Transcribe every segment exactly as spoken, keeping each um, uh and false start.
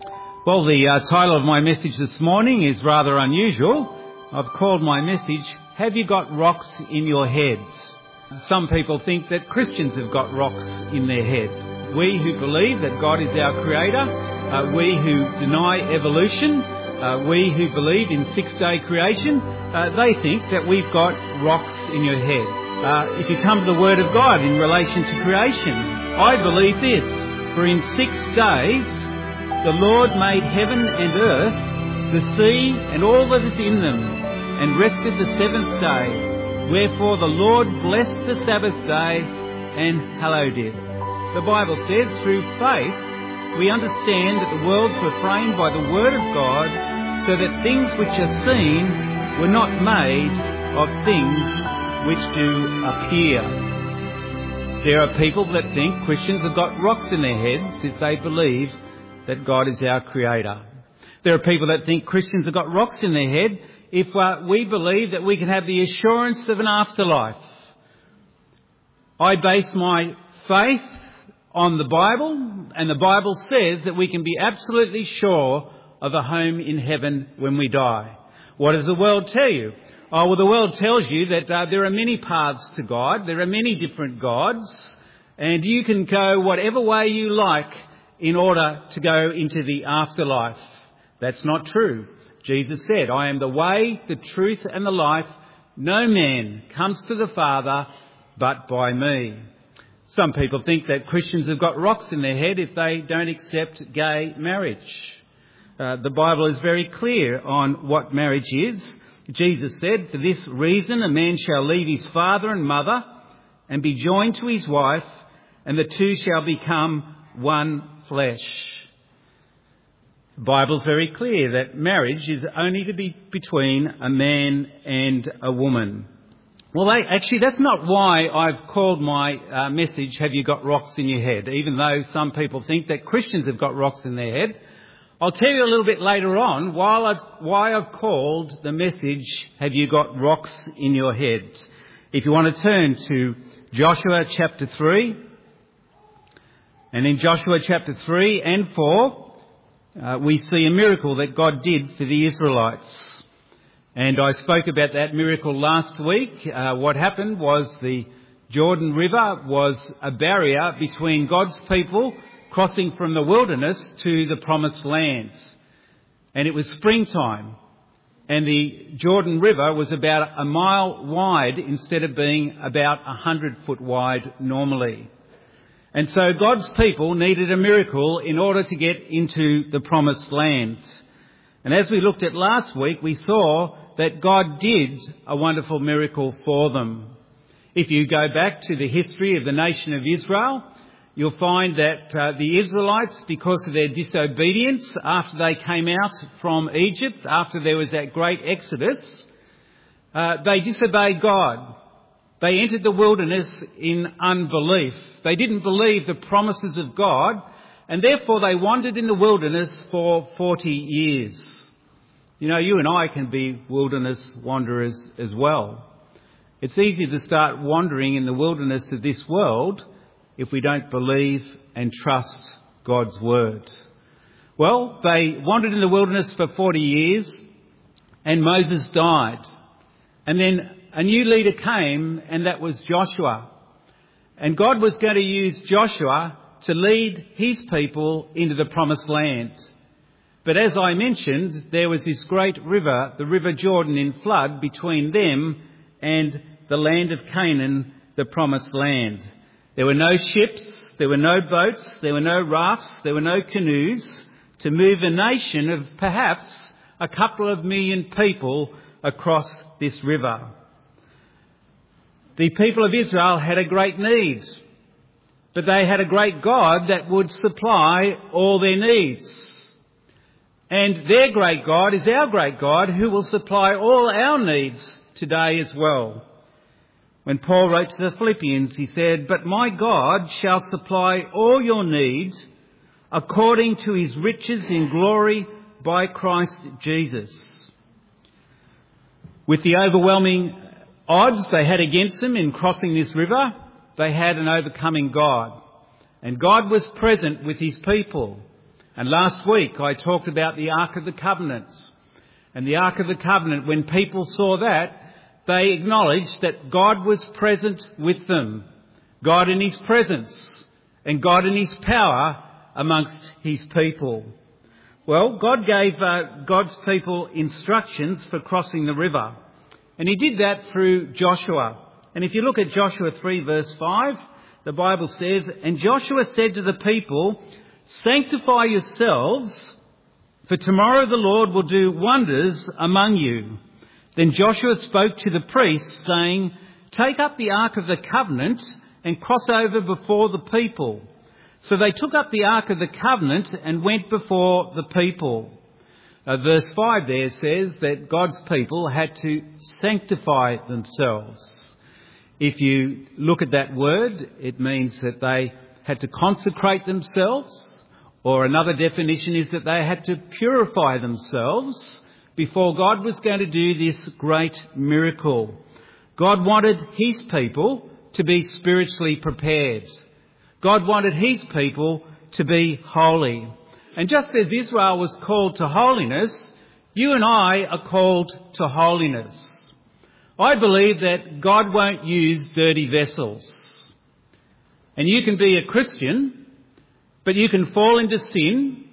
Well, the uh, title of my message this morning is rather unusual. I've called my message, Have You Got Rocks in Your Head? Some people think that Christians have got rocks in their head. We who believe that God is our creator, uh, we who deny evolution, uh, we who believe in six-day creation, uh, they think that we've got rocks in your head. Uh, if you come to the Word of God in relation to creation, I believe this, for in six days the Lord made heaven and earth, the sea and all that is in them, and rested the seventh day. Wherefore the Lord blessed the Sabbath day and hallowed it. The Bible says, through faith we understand that the worlds were framed by the Word of God, so that things which are seen were not made of things which do appear. There are people that think Christians have got rocks in their heads if they believe that God is our creator. There are people that think Christians have got rocks in their head if uh, we believe that we can have the assurance of an afterlife. I base my faith on the Bible, and the Bible says that we can be absolutely sure of a home in heaven when we die. What does the world tell you? Oh, well, the world tells you that uh, there are many paths to God, there are many different gods, and you can go whatever way you like in order to go into the afterlife. That's not true. Jesus said, I am the way, the truth and the life. No man comes to the Father but by me. Some people think that Christians have got rocks in their head if they don't accept gay marriage. Uh, the Bible is very clear on what marriage is. Jesus said, for this reason a man shall leave his father and mother and be joined to his wife, and the two shall become one flesh. The Bible's very clear that marriage is only to be between a man and a woman. Well, they, actually, that's not why I've called my uh, message, Have You Got Rocks in Your Head? Even though some people think that Christians have got rocks in their head. I'll tell you a little bit later on while I've, why I've called the message, Have You Got Rocks in Your Head? If you want to turn to Joshua chapter three, and in Joshua chapter three and four, uh, we see a miracle that God did for the Israelites. And I spoke about that miracle last week. Uh, what happened was the Jordan River was a barrier between God's people crossing from the wilderness to the promised land. And it was springtime. And the Jordan River was about a mile wide instead of being about a hundred foot wide normally. And so God's people needed a miracle in order to get into the promised land. And as we looked at last week, we saw that God did a wonderful miracle for them. If you go back to the history of the nation of Israel, you'll find that uh, the Israelites, because of their disobedience after they came out from Egypt, after there was that great exodus, uh, they disobeyed God. They entered the wilderness in unbelief. They didn't believe the promises of God, and therefore they wandered in the wilderness for forty years. You know, you and I can be wilderness wanderers as well. It's easy to start wandering in the wilderness of this world if we don't believe and trust God's word. Well, they wandered in the wilderness for forty years, and Moses died. And then a new leader came, and that was Joshua. And God was going to use Joshua to lead his people into the promised land. But as I mentioned, there was this great river, the River Jordan, in flood between them and the land of Canaan, the promised land. There were no ships, there were no boats, there were no rafts, there were no canoes to move a nation of perhaps a couple of million people across this river. The people of Israel had a great need, but they had a great God that would supply all their needs. And their great God is our great God, who will supply all our needs today as well. When Paul wrote to the Philippians, he said, but my God shall supply all your needs according to his riches in glory by Christ Jesus. With the overwhelming odds they had against them in crossing this river, they had an overcoming God. And God was present with his people. And last week I talked about the Ark of the Covenant. And the Ark of the Covenant, when people saw that, they acknowledged that God was present with them. God in his presence and God in his power amongst his people. Well, God gave uh, God's people instructions for crossing the river. And he did that through Joshua. And if you look at Joshua three verse five, the Bible says, "And Joshua said to the people, 'Sanctify yourselves, for tomorrow the Lord will do wonders among you.' Then Joshua spoke to the priests, saying, 'Take up the Ark of the Covenant and cross over before the people.' So they took up the Ark of the Covenant and went before the people." Uh, verse five there says that God's people had to sanctify themselves. If you look at that word, it means that they had to consecrate themselves, or another definition is that they had to purify themselves before God was going to do this great miracle. God wanted his people to be spiritually prepared. God wanted his people to be holy. And just as Israel was called to holiness, you and I are called to holiness. I believe that God won't use dirty vessels. And you can be a Christian, but you can fall into sin,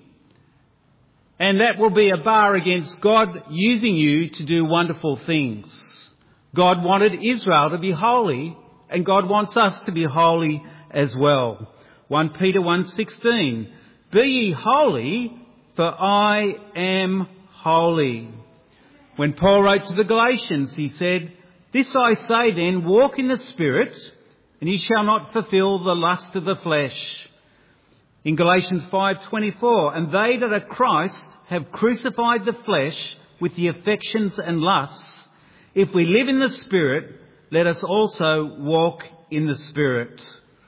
and that will be a bar against God using you to do wonderful things. God wanted Israel to be holy, and God wants us to be holy as well. First Peter one sixteen, "Be ye holy, for I am holy." When Paul wrote to the Galatians, he said, "This I say then, walk in the Spirit, and ye shall not fulfill the lust of the flesh." In Galatians five twenty-four, "And they that are Christ have crucified the flesh with the affections and lusts. If we live in the Spirit, let us also walk in the Spirit."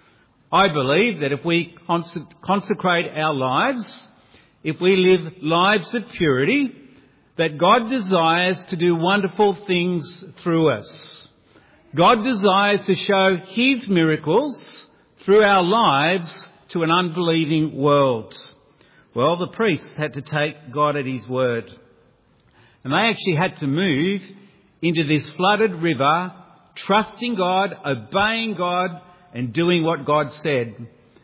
I believe that if we consecrate our lives, if we live lives of purity, that God desires to do wonderful things through us. God desires to show his miracles through our lives to an unbelieving world. Well, the priests had to take God at his word. And they actually had to move into this flooded river, trusting God, obeying God, and doing what God said.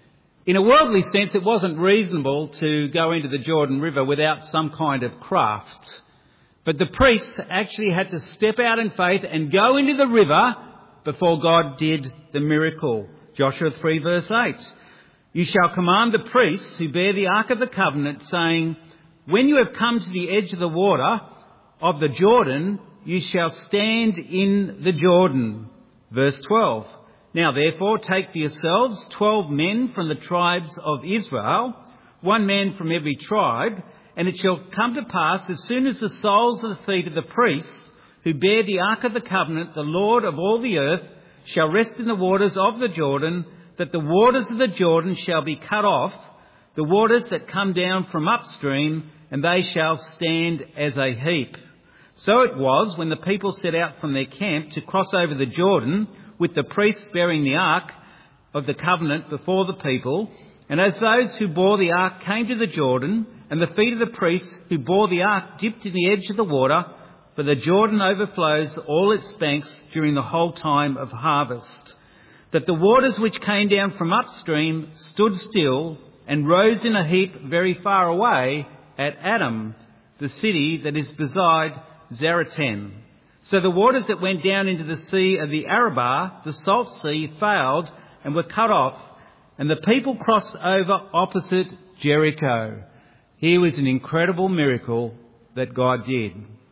In a worldly sense, it wasn't reasonable to go into the Jordan River without some kind of craft. But the priests actually had to step out in faith and go into the river before God did the miracle. Joshua three verse eight. "You shall command the priests who bear the Ark of the Covenant, saying, 'When you have come to the edge of the water of the Jordan, you shall stand in the Jordan.'" Verse twelve. "Now therefore take for yourselves twelve men from the tribes of Israel, one man from every tribe, and it shall come to pass as soon as the soles of the feet of the priests who bear the Ark of the Covenant, the Lord of all the earth, shall rest in the waters of the Jordan, that the waters of the Jordan shall be cut off, the waters that come down from upstream, and they shall stand as a heap." So it was when the people set out from their camp to cross over the Jordan, with the priests bearing the Ark of the Covenant before the people. And as those who bore the Ark came to the Jordan, and the feet of the priests who bore the Ark dipped in the edge of the water, for the Jordan overflows all its banks during the whole time of harvest, that the waters which came down from upstream stood still and rose in a heap very far away at Adam, the city that is beside Zaretan. So the waters that went down into the sea of the Arabah, the salt sea, failed and were cut off, and the people crossed over opposite Jericho. Here was an incredible miracle that God did.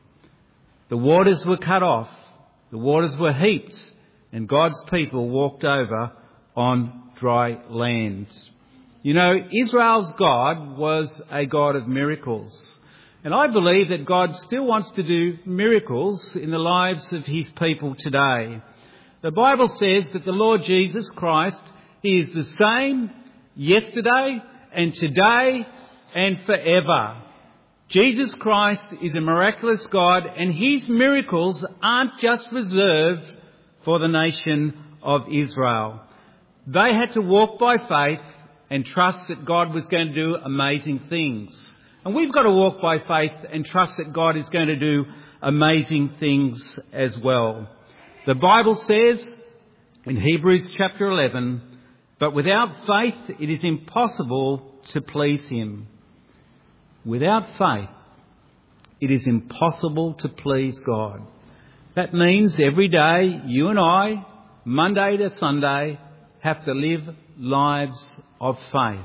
The waters were cut off, the waters were heaped, and God's people walked over on dry land. You know, Israel's God was a God of miracles. And I believe that God still wants to do miracles in the lives of his people today. The Bible says that the Lord Jesus Christ, he is the same yesterday and today and forever. Jesus Christ is a miraculous God, and his miracles aren't just reserved for the nation of Israel. They had to walk by faith and trust that God was going to do amazing things. And we've got to walk by faith and trust that God is going to do amazing things as well. The Bible says in Hebrews chapter eleven, "But without faith it is impossible to please him." Without faith it is impossible to please God. That means every day you and I, Monday to Sunday, have to live lives of faith.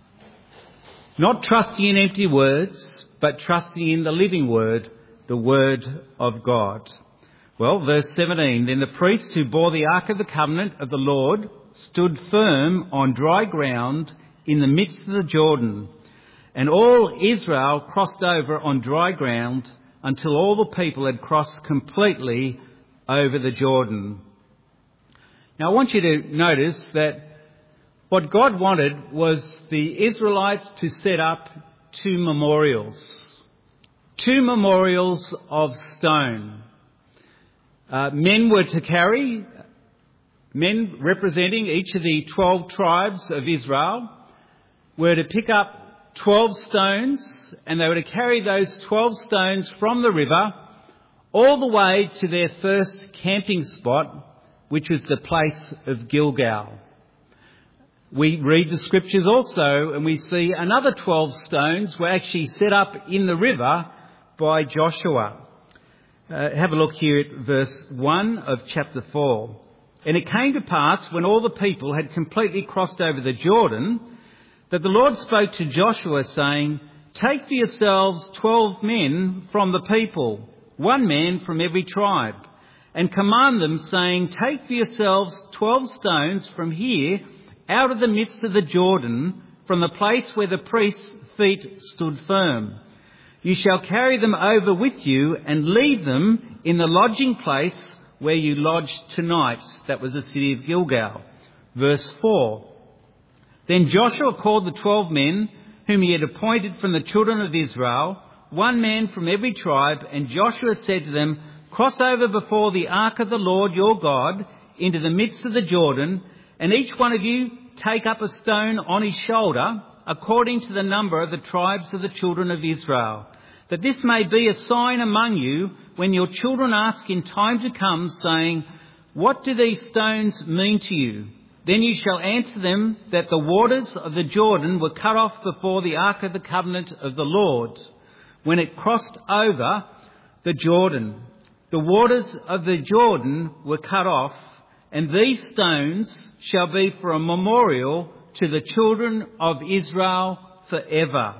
Not trusting in empty words, but trusting in the living word, the word of God. Well, verse seventeen, "Then the priests who bore the Ark of the Covenant of the Lord stood firm on dry ground in the midst of the Jordan, and all Israel crossed over on dry ground until all the people had crossed completely over the Jordan." Now I want you to notice that what God wanted was the Israelites to set up two memorials. Two memorials of stone. Uh, men were to carry, men representing each of the twelve tribes of Israel, were to pick up twelve stones, and they were to carry those twelve stones from the river all the way to their first camping spot, which was the place of Gilgal. We read the scriptures also, and we see another twelve stones were actually set up in the river by Joshua. Uh, have a look here at verse one of chapter four. "And it came to pass, when all the people had completely crossed over the Jordan, that the Lord spoke to Joshua, saying, 'Take for yourselves twelve men from the people, one man from every tribe, and command them, saying, Take for yourselves twelve stones from here, out of the midst of the Jordan, from the place where the priest's feet stood firm. You shall carry them over with you and leave them in the lodging place where you lodged tonight.'" That was the city of Gilgal. Verse four. "Then Joshua called the twelve men whom he had appointed from the children of Israel, one man from every tribe, and Joshua said to them, 'Cross over before the ark of the Lord your God into the midst of the Jordan, and each one of you take up a stone on his shoulder, according to the number of the tribes of the children of Israel, that this may be a sign among you when your children ask in time to come, saying, What do these stones mean to you? Then you shall answer them that the waters of the Jordan were cut off before the ark of the covenant of the Lord, when it crossed over the Jordan. The waters of the Jordan were cut off, and these stones shall be for a memorial to the children of Israel forever."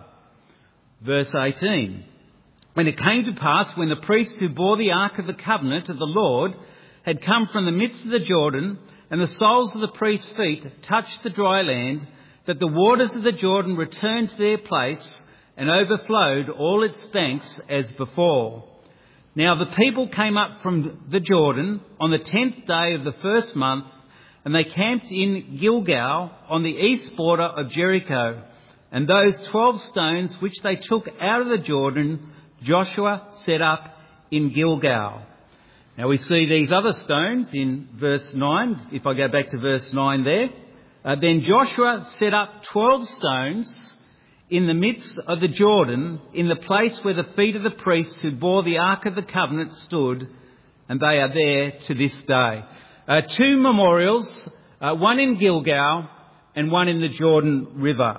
Verse eighteen. "When it came to pass, when the priests who bore the ark of the covenant of the Lord had come from the midst of the Jordan, and the soles of the priests' feet touched the dry land, that the waters of the Jordan returned to their place and overflowed all its banks as before. Now the people came up from the Jordan on the tenth day of the first month, and they camped in Gilgal on the east border of Jericho. And those twelve stones which they took out of the Jordan, Joshua set up in Gilgal." Now we see these other stones in verse nine. If I go back to verse nine there. Uh, "Then Joshua set up twelve stones in the midst of the Jordan, in the place where the feet of the priests who bore the Ark of the Covenant stood, and they are there to this day." Uh, two memorials, uh, one in Gilgal and one in the Jordan River.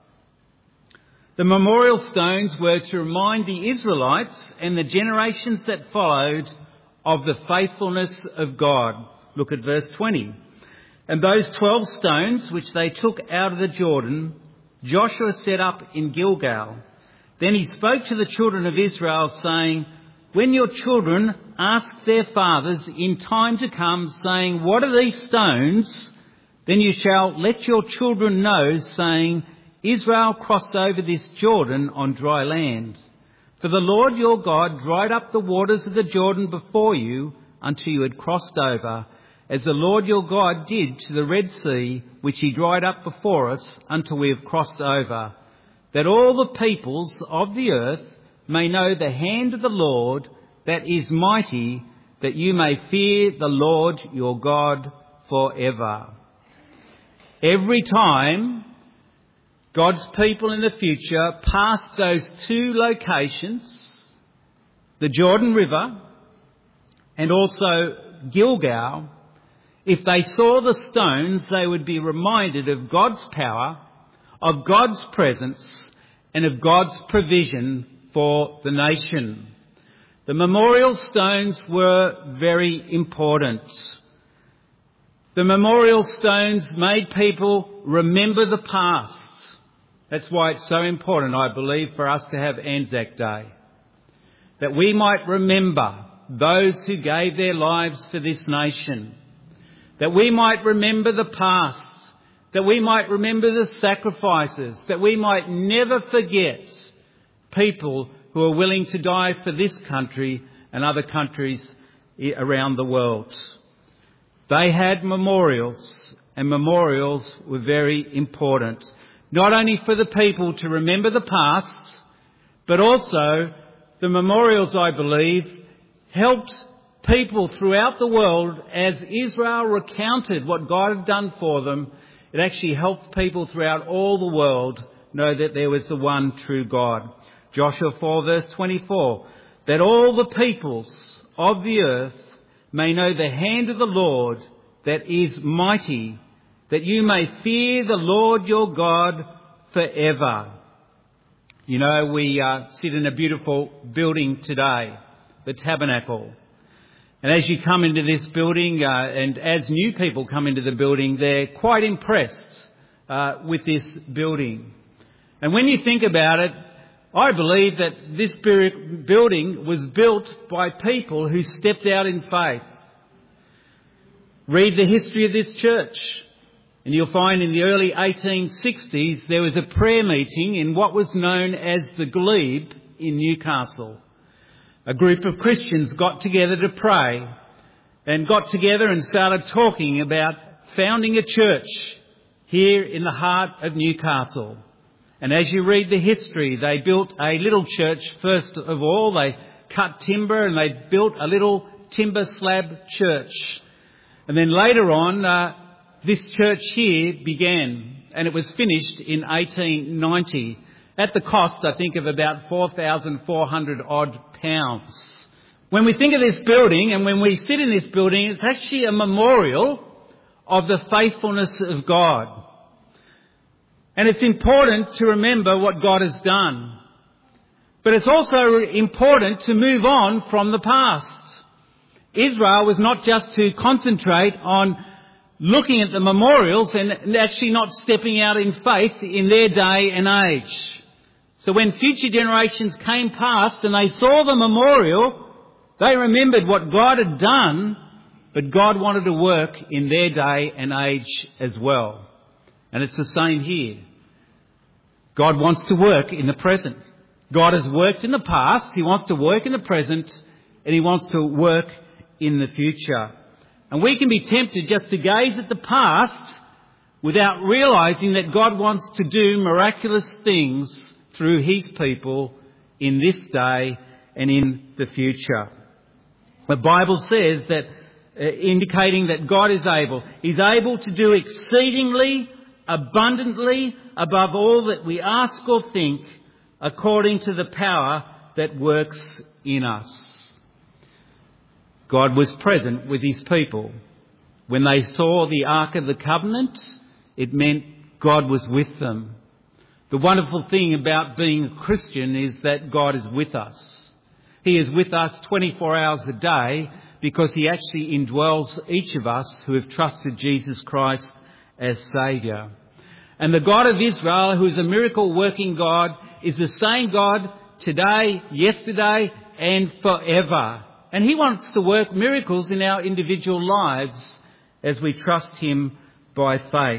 The memorial stones were to remind the Israelites and the generations that followed of the faithfulness of God. Look at verse twenty. "And those twelve stones which they took out of the Jordan, Joshua set up in Gilgal. Then he spoke to the children of Israel, saying, When your children ask their fathers in time to come, saying, What are these stones? Then you shall let your children know, saying, Israel crossed over this Jordan on dry land. For the Lord your God dried up the waters of the Jordan before you until you had crossed over, as the Lord your God did to the Red Sea, which he dried up before us until we have crossed over, that all the peoples of the earth may know the hand of the Lord that is mighty, that you may fear the Lord your God forever." Every time God's people in the future past those two locations, the Jordan River and also Gilgal, if they saw the stones, they would be reminded of God's power, of God's presence, and of God's provision for the nation. The memorial stones were very important. The memorial stones made people remember the past. That's why it's so important, I believe, for us to have Anzac Day. That we might remember those who gave their lives for this nation. That we might remember the past. That we might remember the sacrifices. That we might never forget people who are willing to die for this country and other countries around the world. They had memorials, and memorials were very important. Not only for the people to remember the past, but also the memorials, I believe, helped people throughout the world. As Israel recounted what God had done for them, it actually helped people throughout all the world know that there was the one true God. Joshua four verse twenty-four, that all the peoples of the earth may know the hand of the Lord that is mighty, that you may fear the Lord your God forever. You know, we uh, sit in a beautiful building today, the Tabernacle. And as you come into this building, uh, and as new people come into the building, they're quite impressed uh, with this building. And when you think about it, I believe that this building was built by people who stepped out in faith. Read the history of this church, and you'll find in the early eighteen sixties there was a prayer meeting in what was known as the Glebe in Newcastle. A group of Christians got together to pray and got together and started talking about founding a church here in the heart of Newcastle. And as you read the history, they built a little church first of all. They cut timber and they built a little timber slab church. And then later on, uh, this church here began, and it was finished in eighteen ninety at the cost, I think, of about four thousand four hundred odd pounds. When we think of this building and when we sit in this building, it's actually a memorial of the faithfulness of God. And it's important to remember what God has done. But it's also important to move on from the past. Israel was not just to concentrate on looking at the memorials and actually not stepping out in faith in their day and age. So when future generations came past and they saw the memorial, they remembered what God had done, but God wanted to work in their day and age as well. And it's the same here. God wants to work in the present. God has worked in the past, He wants to work in the present, and He wants to work in the future. And we can be tempted just to gaze at the past without realising that God wants to do miraculous things through His people in this day and in the future. The Bible says that, uh, indicating that God is able. He's able to do exceedingly, abundantly, above all that we ask or think, according to the power that works in us. God was present with His people. When they saw the Ark of the Covenant, it meant God was with them. The wonderful thing about being a Christian is that God is with us. He is with us twenty-four hours a day because He actually indwells each of us who have trusted Jesus Christ as Saviour. And the God of Israel, who is a miracle-working God, is the same God today, yesterday, and forever. And He wants to work miracles in our individual lives as we trust Him by faith.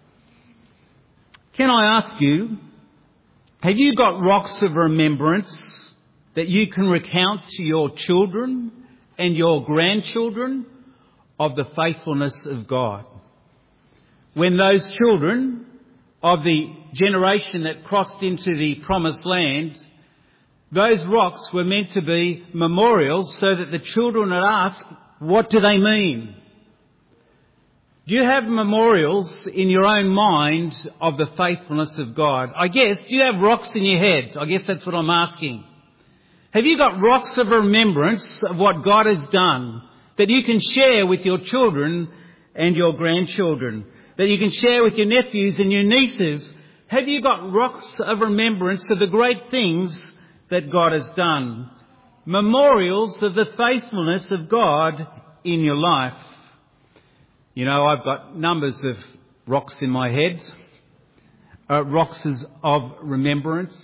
Can I ask you, have you got rocks of remembrance that you can recount to your children and your grandchildren of the faithfulness of God? When those children of the generation that crossed into the promised land, those rocks were meant to be memorials so that the children would ask, what do they mean? Do you have memorials in your own mind of the faithfulness of God? I guess, do you have rocks in your head? I guess that's what I'm asking. Have you got rocks of remembrance of what God has done that you can share with your children and your grandchildren, that you can share with your nephews and your nieces? Have you got rocks of remembrance of the great things that God has done? Memorials of the faithfulness of God in your life. You know, I've got numbers of rocks in my head, uh, rocks of remembrance.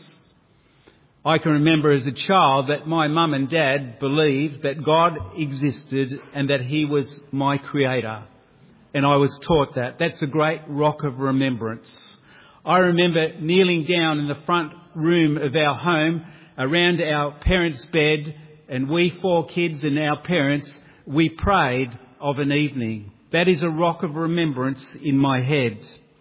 I can remember as a child that my mum and dad believed that God existed and that he was my creator. And I was taught that. That's a great rock of remembrance. I remember kneeling down in the front room of our home around our parents' bed, and we four kids and our parents, we prayed of an evening. That is a rock of remembrance in my head.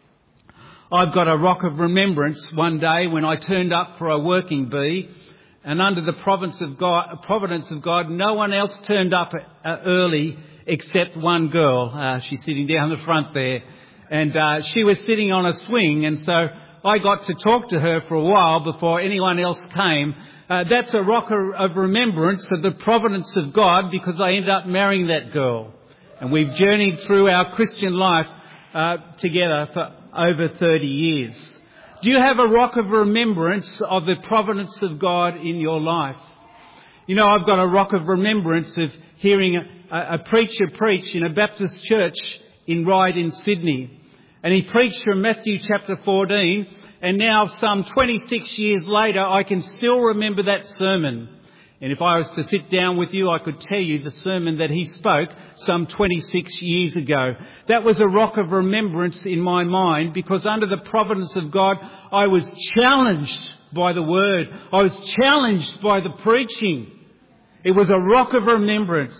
I've got a rock of remembrance one day when I turned up for a working bee, and under the providence of God, providence of God, no one else turned up uh, early except one girl. Uh, she's sitting down the front there, and uh, she was sitting on a swing, and so I got to talk to her for a while before anyone else came. Uh, that's a rock of remembrance of the providence of God, because I ended up marrying that girl, and we've journeyed through our Christian life uh, together for over thirty years. Do you have a rock of remembrance of the providence of God in your life? You know, I've got a rock of remembrance of hearing a, a preacher preach in a Baptist church in Ryde in Sydney. And he preached from Matthew chapter fourteen, and now some twenty-six years later I can still remember that sermon. And if I was to sit down with you, I could tell you the sermon that he spoke some twenty-six years ago. That was a rock of remembrance in my mind, because under the providence of God, I was challenged by the word. I was challenged by the preaching. It was a rock of remembrance.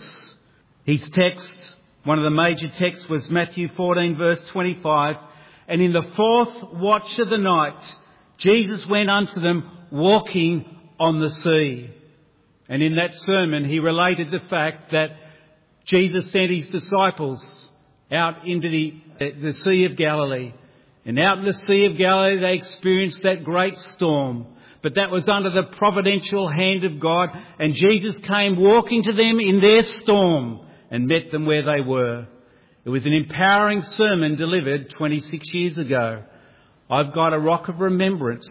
His text, one of the major texts, was Matthew fourteen verse twenty-five. And in the fourth watch of the night, Jesus went unto them walking on the sea. And in that sermon, he related the fact that Jesus sent his disciples out into the, the Sea of Galilee. And out in the Sea of Galilee, they experienced that great storm. But that was under the providential hand of God. And Jesus came walking to them in their storm and met them where they were. It was an empowering sermon delivered twenty-six years ago. I've got a rock of remembrance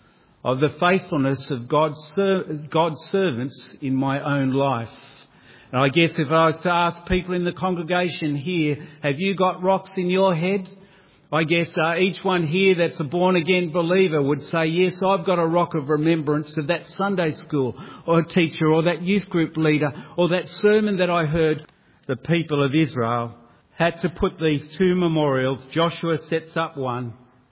of the faithfulness of God's, God's servants in my own life. And I guess if I was to ask people in the congregation here, have you got rocks in your head? I guess uh, each one here that's a born-again believer would say, yes, I've got a rock of remembrance of that Sunday school or teacher or that youth group leader or that sermon that I heard. The people of Israel had to put these two memorials. Joshua sets up one,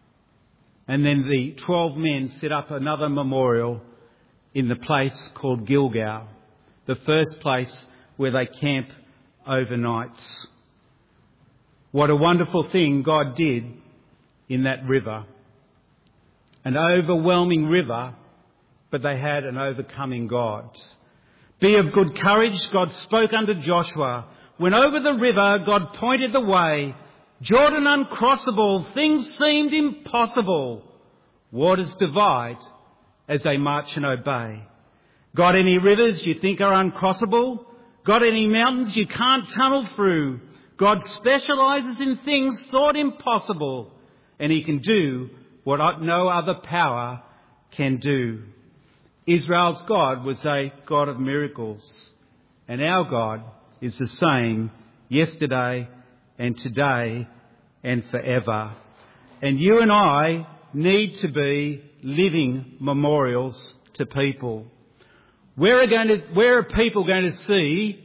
and then the twelve men set up another memorial in the place called Gilgal, the first place where they camp overnights. What a wonderful thing God did in that river. An overwhelming river, but they had an overcoming God. Be of good courage, God spoke unto Joshua. When over the river, God pointed the way. Jordan uncrossable, things seemed impossible. Waters divide as they march and obey. Got any rivers you think are uncrossable? Got any mountains you can't tunnel through? God specialises in things thought impossible, and he can do what no other power can do. Israel's God was a God of miracles, and our God is the same yesterday and today and forever. And you and I need to be living memorials to people. Where are, going to, where are people going to see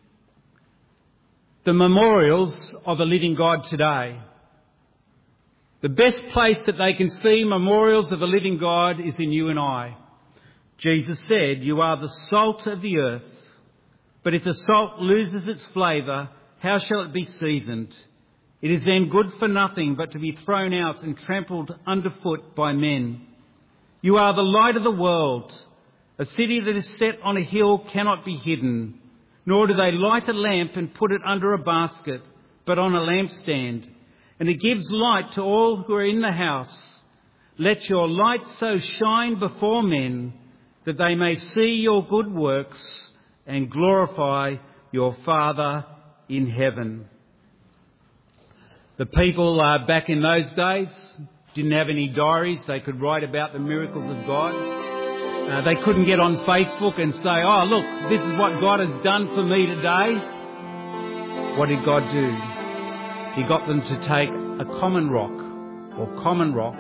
the memorials of a living God today? The best place that they can see memorials of a living God is in you and I. Jesus said, you are the salt of the earth. But if the salt loses its flavour, how shall it be seasoned? It is then good for nothing but to be thrown out and trampled underfoot by men. You are the light of the world. A city that is set on a hill cannot be hidden, nor do they light a lamp and put it under a basket, but on a lampstand, and it gives light to all who are in the house. Let your light so shine before men that they may see your good works and glorify your Father in heaven. The people uh, back in those days didn't have any diaries they could write about the miracles of God. Uh, they couldn't get on Facebook and say, oh, look, this is what God has done for me today. What did God do? He got them to take a common rock or common rocks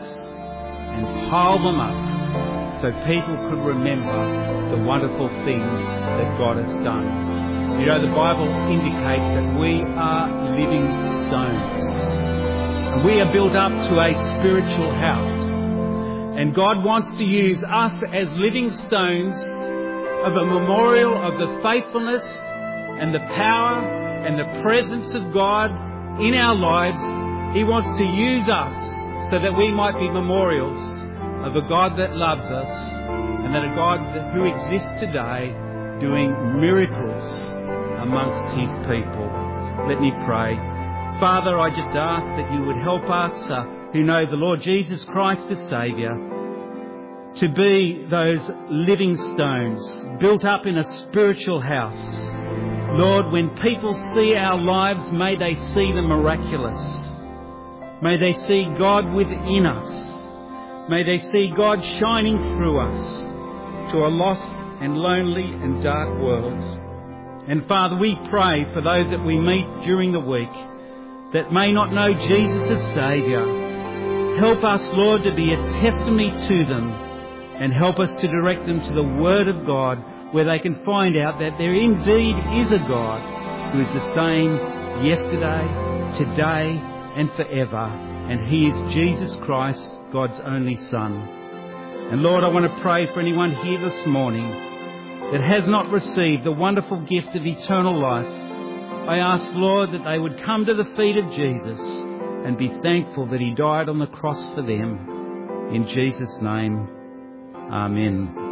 and pile them up so people could remember the wonderful things that God has done. You know, the Bible indicates that we are living stones. And we are built up to a spiritual house. And God wants to use us as living stones of a memorial of the faithfulness and the power and the presence of God in our lives. He wants to use us so that we might be memorials of a God that loves us and that a God that, who exists today doing miracles amongst his people. Let me pray. Father, I just ask that you would help us uh, who know the Lord Jesus Christ as Saviour to be those living stones built up in a spiritual house. Lord, when people see our lives, may they see the miraculous. May they see God within us. May they see God shining through us to a lost and lonely and dark world. And Father, we pray for those that we meet during the week that may not know Jesus as Saviour. Help us, Lord, to be a testimony to them and help us to direct them to the Word of God where they can find out that there indeed is a God who is the same yesterday, today and forever. And He is Jesus Christ, God's only Son. And Lord, I want to pray for anyone here this morning that has not received the wonderful gift of eternal life. I ask, Lord, that they would come to the feet of Jesus and be thankful that He died on the cross for them. In Jesus' name, Amen.